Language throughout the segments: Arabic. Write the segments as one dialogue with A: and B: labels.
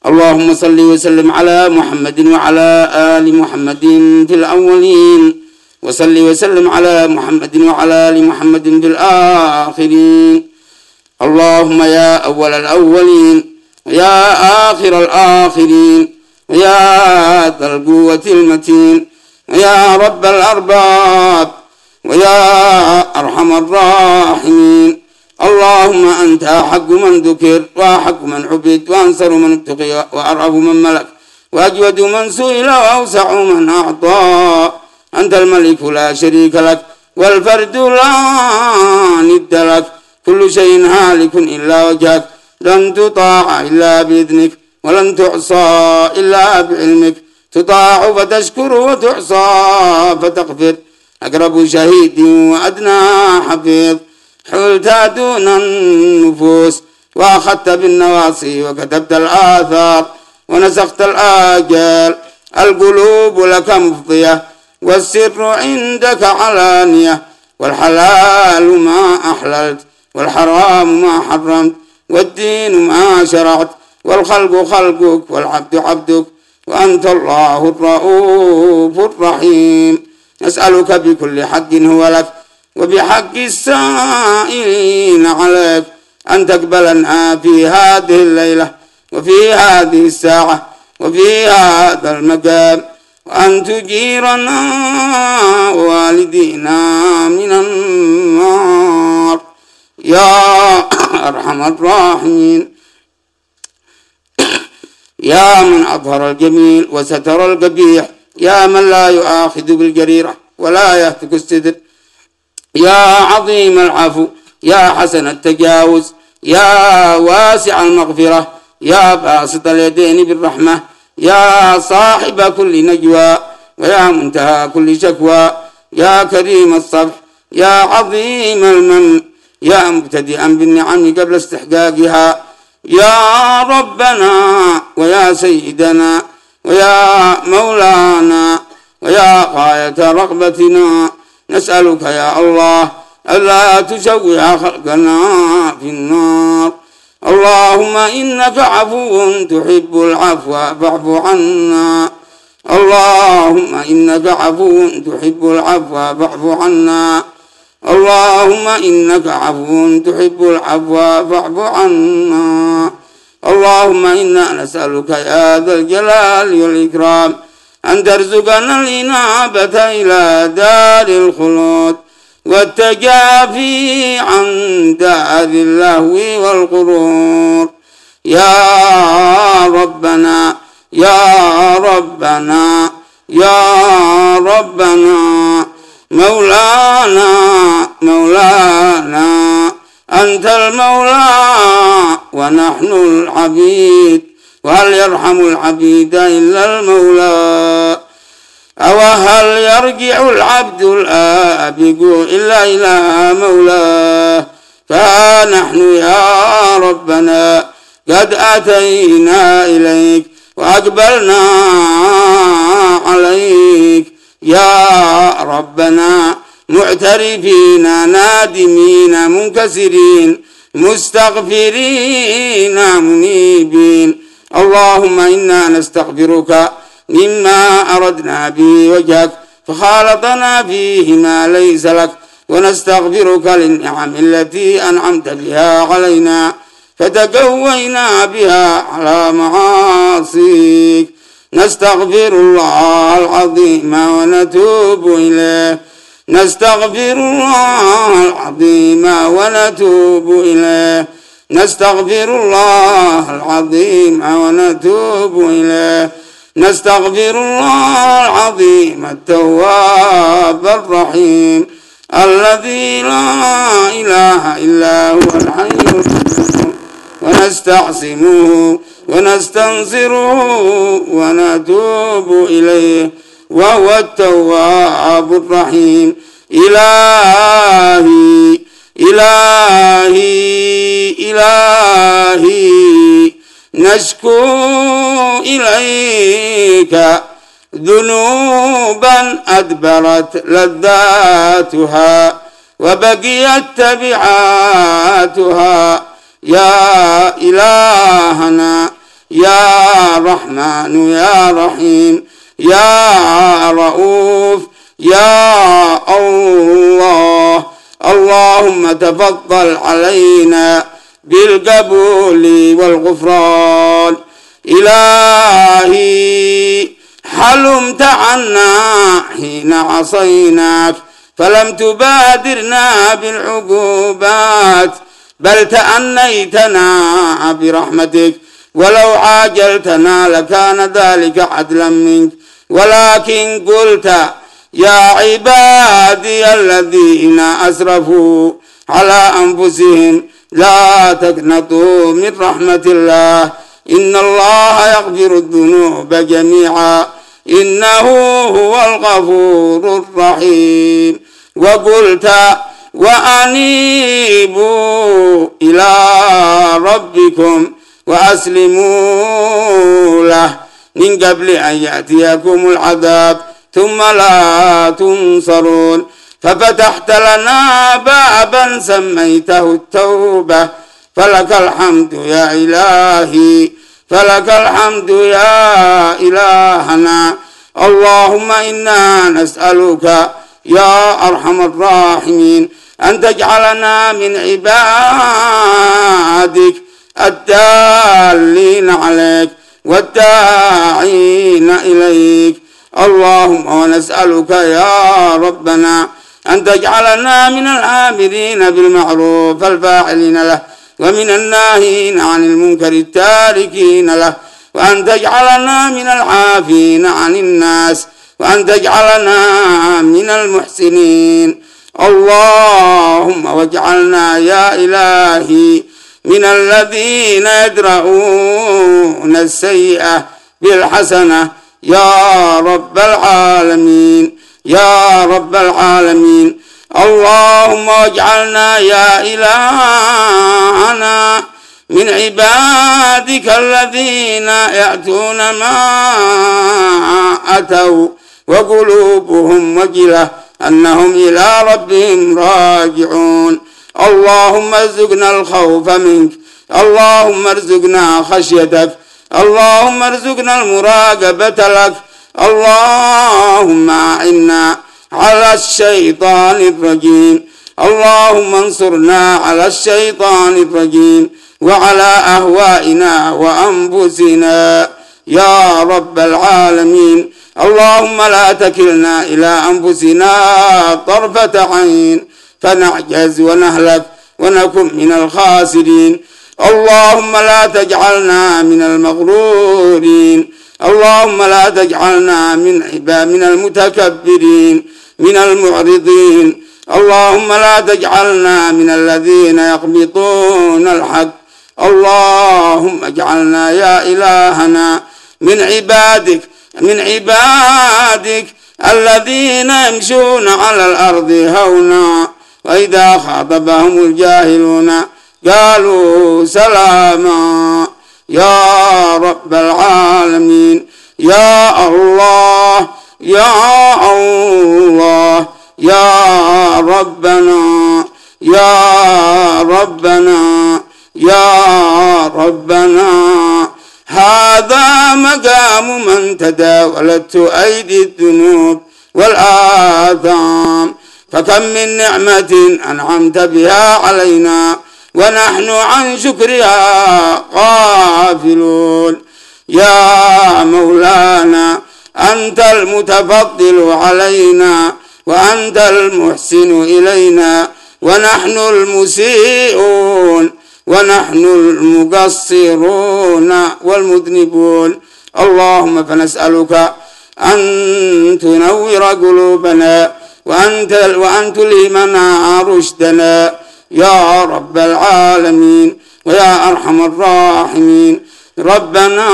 A: اللهم صل وسلم على محمد وعلى آل محمد في الأولين، وصل وسلم على محمد وعلى آل محمد في الآخرين. اللهم يا أول الأولين ويا آخر الآخرين ويا ذا القوة المتين ويا رب الأرباب ويا أرحم الراحمين. اللهم أنت أحق من ذكر وأحق من عبد وأنصر من اتقي وأرعب من ملك وأجود من سئل وأوسع من أعطى. أنت الملك لا شريك لك والفرد لا ند لك، كل شيء هالك إلا وجهك، لن تطاع إلا بإذنك ولن تعصى إلا بعلمك، تطاع فتشكر وتعصى فتغفر، أقرب شهيد وأدنى حفيظ، حلت دون النفوس وأخذت بالنواصي وكتبت الآثار ونسخت الآجال، القلوب لك مفضية والسر عندك علانية، والحلال ما أحللت والحرام ما حرمت والدين ما شرعت، والخلق خلقك والعبد عبدك، وأنت الله الرؤوف الرحيم. نسألك بكل حق هو لك وبحق السائلين عليك أن تقبلنا في هذه الليلة وفي هذه الساعة وفي هذا المقام، وأن تجيرنا ووالدينا من النار يا أرحم الراحمين. يا من أظهر الجميل وستر القبيح، يا من لا يؤاخذ بالجريرة ولا يهتك الستر، يا عظيم العفو، يا حسن التجاوز، يا واسع المغفرة، يا باسط اليدين بالرحمة، يا صاحب كل نجوى ويا منتهى كل شكوى، يا كريم الصفح، يا عظيم المن، يا مبتدئا بالنعم قبل استحقاقها، يا ربنا ويا سيدنا ويا مولانا ويا غاية رغبتنا، نسألك يا الله ألا تشوع خلقنا في النار. اللهم إنك عفو تحب العفو فاعف عنا، اللهم إنك عفو تحب العفو فاعف عنا، اللهم إنك عفو تحب العفو فاعف عنا. اللهم إنا نسألك يا ذا الجلال والإكرام أن ترزقنا الإنابة إلى دار الخلود والتجافي عن دار اللهو والغرور. يا ربنا يا ربنا يا ربنا مولانا مولانا أنت المولى ونحن العبيد، وهل يرحم العبيد إلا المولى؟ أو هل يرجع العبد الآبق إلا إلى مولاه؟ فنحن يا ربنا قد أتينا إليك وأقبلنا عليك يا ربنا، معترفين نادمين منكسرين مستغفرين منيبين. اللهم إنا نستغفرك مما أردنا به وجهك فخالطنا فيه ما ليس لك، ونستغفرك للنعم التي أنعمت بها علينا فتقوينا بها على معاصيك. نستغفر الله العظيم ونتوب إليه، نستغفر الله العظيم ونتوب إليه، نستغفر الله العظيم ونتوب إليه، نستغفر الله العظيم التواب الرحيم الذي لا إله إلا هو الحي القيوم، ونستعصمه ونستنصره ونتوب إليه وهو التواب الرحيم. إلهي إلهي إلهي نشكو إليك ذنوبا أدبرت لذاتها وبقيت تبعاتها. يا إلهنا يا رحمن يا رحيم يا رؤوف يا الله. اللهم تفضل علينا بالقبول والغفران. إلهي حلمت عنا حين عصيناك فلم تبادرنا بالعقوبات، بل تأنيتنا برحمتك، ولو عاجلتنا لكان ذلك عدلا منك، ولكن قلت يا عبادي الذين أسرفوا على أنفسهم لا تقنطوا من رحمة الله، إن الله يغفر الذنوب جميعا إنه هو الغفور الرحيم. وقلت وأنيبوا إلى ربكم وأسلموا له من قبل أن يأتيكم العذاب ثم لا تنصرون. ففتحت لنا بابا سميته التوبة، فلك الحمد يا إلهي، فلك الحمد يا إلهنا. اللهم إنا نسألك يا أرحم الراحمين أن تجعلنا من عبادك الدالين عليك والداعين إليك. اللهم ونسألك يا ربنا أن تجعلنا من الآمرين بالمعروف الفاعلين له، ومن الناهين عن المنكر التاركين له، وأن تجعلنا من العافين عن الناس، وأن تجعلنا من المحسنين. اللهم واجعلنا يا إلهي من الذين يدرؤون السيئة بالحسنة يا رب العالمين يا رب العالمين. اللهم واجعلنا يا إلهنا من عبادك الذين يأتون ما أتوا وقلوبهم وجلة أنهم إلى ربهم راجعون. اللهم ارزقنا الخوف منك، اللهم ارزقنا خشيتك، اللهم ارزقنا المراقبة لك. اللهم أعنا على الشيطان الرجيم، اللهم انصرنا على الشيطان الرجيم وعلى أهوائنا وأنفسنا يا رب العالمين. اللهم لا تكلنا إلى أنفسنا طرفة عين فنعجز ونهلك ونكن من الخاسرين. اللهم لا تجعلنا من المغرورين، اللهم لا تجعلنا من المتكبرين من المعرضين. اللهم لا تجعلنا من الذين يقبضون الحق. اللهم اجعلنا يا إلهنا من عبادك الذين يمشون على الأرض هونا وإذا خاطبهم الجاهلون قالوا سلاما يا رب العالمين. يا الله يا الله يا ربنا يا ربنا يا ربنا. هذا مقام من تداولت أيدي الذنوب والآثام، فكم من نعمة أنعمت بها علينا ونحن عن شكرها غافلون. يا مولانا أنت المتفضل علينا وأنت المحسن إلينا، ونحن المسيئون ونحن المقصرون والمذنبون. اللهم فنسألك أن تنور قلوبنا وأن تلهمنا رشدنا يا رب العالمين ويا أرحم الراحمين. ربنا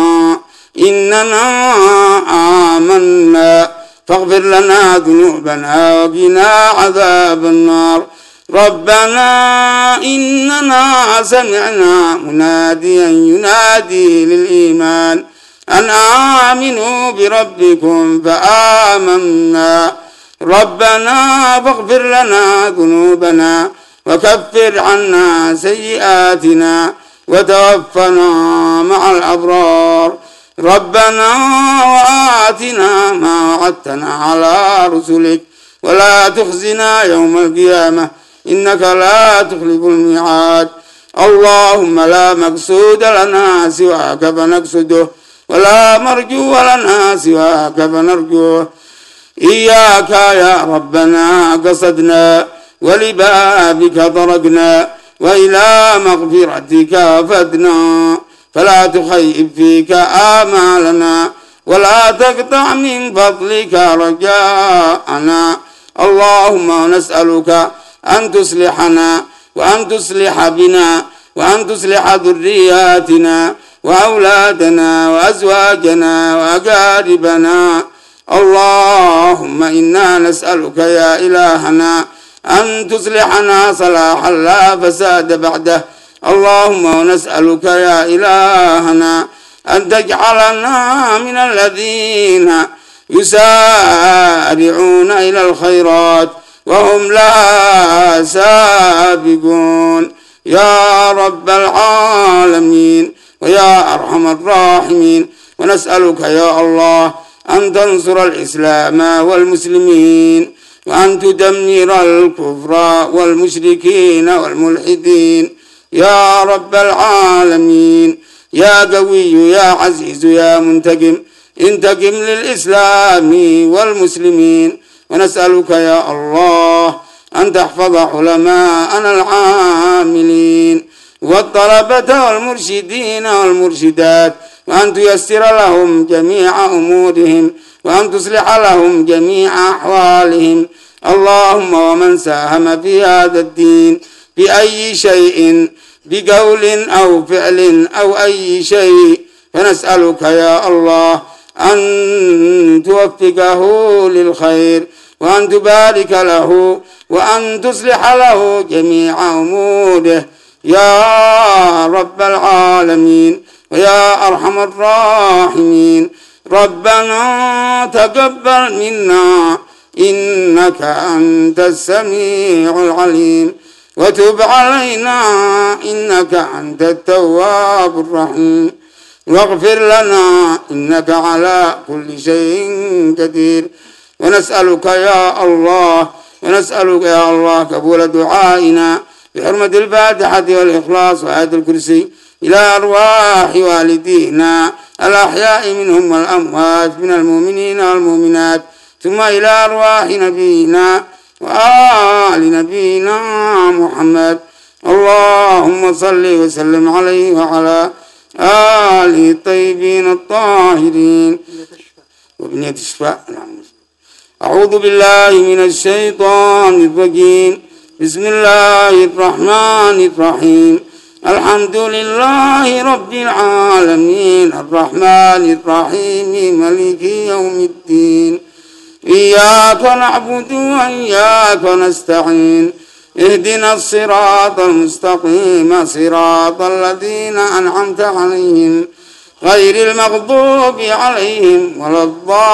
A: إننا آمنا فاغفر لنا ذنوبنا وقنا عذاب النار. ربنا إننا سمعنا مناديا ينادي للإيمان أن آمنوا بربكم فآمنا. ربنا فاغفر لنا ذنوبنا وكفر عنا سيئاتنا وتوفنا مع الأبرار. ربنا وآتنا ما وعدتنا على رسلك ولا تخزنا يوم القيامة إنك لا تخلف الميعاد. اللهم لا مقصود لنا سواك فنقصده ولا مرجو لنا سواك فنرجوه. إياك يا ربنا قصدنا ولبابك طرقنا وإلى مغفرتك فدنا فلا تخيب فيك آمالنا ولا تقطع من فضلك رجاءنا. اللهم نسألك أن تصلحنا وأن تصلح بنا وأن تصلح ذرياتنا وأولادنا وأزواجنا وأقاربنا. اللهم إنا نسألك يا إلهنا أن تصلحنا صلاحا لا فساد بعده. اللهم نسألك يا إلهنا أن تجعلنا من الذين يسارعون إلى الخيرات وهم لها سابقون يا رب العالمين ويا أرحم الراحمين. ونسألك يا الله أن تنصر الإسلام والمسلمين وأن تدمر الكفر والمشركين والملحدين يا رب العالمين. يا قوي يا عزيز يا منتقم انتقم للإسلام والمسلمين. ونسألك يا الله أن تحفظ علماءنا العاملين والطلبة والمرشدين والمرشدات وأن تيسر لهم جميع أمورهم وأن تصلح لهم جميع أحوالهم. اللهم ومن ساهم في هذا الدين بأي شيء بقول أو فعل أو أي شيء فنسألك يا الله أن توفقه للخير وأن تبارك له وأن تصلح له جميع أموره يا رب العالمين ويا أرحم الراحمين. ربنا تقبل منا إنك أنت السميع العليم وتب علينا إنك أنت التواب الرحيم واغفر لنا إنك على كل شيء قدير. ونسألك يا الله قبول دعائنا بحرمة الفاتحة والإخلاص وآية الكرسي إلى أرواح والدينا الأحياء منهم والأموات من المؤمنين والمؤمنات ثم إلى أرواح نبينا وآل نبينا محمد. اللهم صل وسلم عليه وعلى آله الطيبين الطاهرين وبنية الشفاء. أعوذ بالله من الشيطان الرجيم. بسم الله الرحمن الرحيم. الحمد لله رب العالمين الرحمن الرحيم مالك يوم الدين. إياك نعبد وإياك نستعين اهدنا الصراط المستقيم صراط الذين أنعمت عليهم غير المغضوب عليهم ولا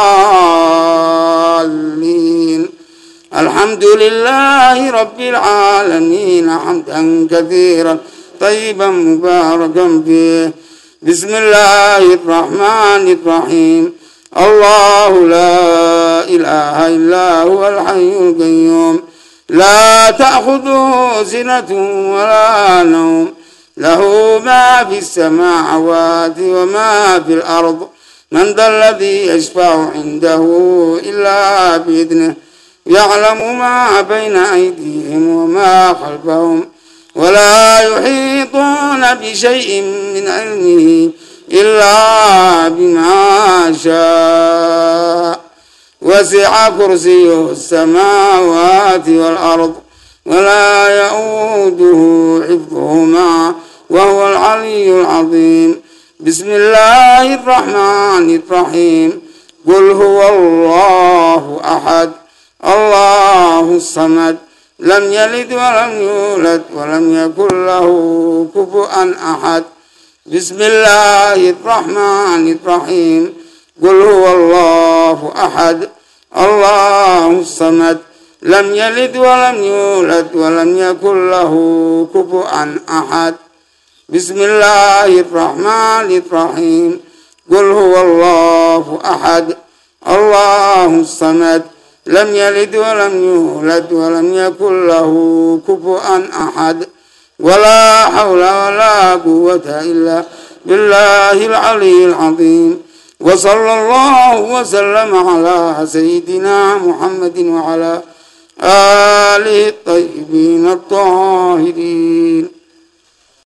A: الضالين. الحمد لله رب العالمين حمدا كثيرا طيبا مباركا فيه. بسم الله الرحمن الرحيم. الله لا إله إلا هو الحي القيوم لا تأخذه سنة ولا نوم له ما في السماوات وما في الأرض من ذا الذي يشفع عنده إلا بإذنه يعلم ما بين أيديهم وما خلفهم ولا يحيطون بشيء من علمه إلا بما شاء وسع كرسيه السماوات والأرض ولا يؤوده حفظهما وهو العلي العظيم. بسم الله الرحمن الرحيم. قل هو الله أحد الله الصمد لم يلد ولم يولد ولم يكن له كفوا أحد. بسم الله الرحمن الرحيم. قل هو الله أحد الله الصمد لم يلد ولم يولد ولم يكن له كفوا أحد. بسم الله الرحمن الرحيم قل هو الله أحد الله الصمد لم يلد ولم يولد ولم يكن له كفوا أحد ولا حول ولا قوة إلا بالله العلي العظيم وصلى الله وسلم على سيدنا محمد وعلى آله الطيبين الطاهرين